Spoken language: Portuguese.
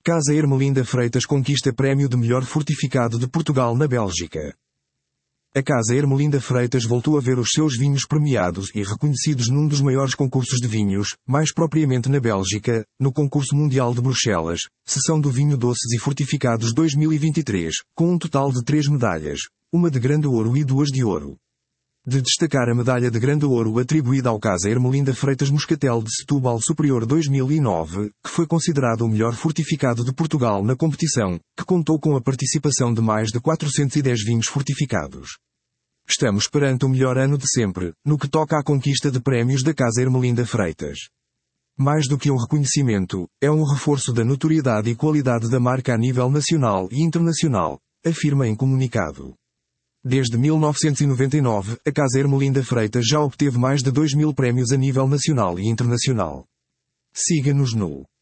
Casa Ermelinda Freitas conquista prémio de melhor fortificado de Portugal na Bélgica. A Casa Ermelinda Freitas voltou a ver os seus vinhos premiados e reconhecidos num dos maiores concursos de vinhos, mais propriamente na Bélgica, no Concurso Mundial de Bruxelas, Seção do Vinho Doces e Fortificados 2023, com um total de 3 medalhas, uma de grande ouro e 2 de ouro. De destacar a medalha de grande ouro atribuída ao Casa Ermelinda Freitas Moscatel de Setúbal Superior 2009, que foi considerado o melhor fortificado de Portugal na competição, que contou com a participação de mais de 410 vinhos fortificados. Estamos perante o melhor ano de sempre, no que toca à conquista de prémios da Casa Ermelinda Freitas. Mais do que um reconhecimento, é um reforço da notoriedade e qualidade da marca a nível nacional e internacional, afirma em comunicado. Desde 1999, a Casa Ermelinda Freitas já obteve mais de 2.000 prémios a nível nacional e internacional. Siga-nos no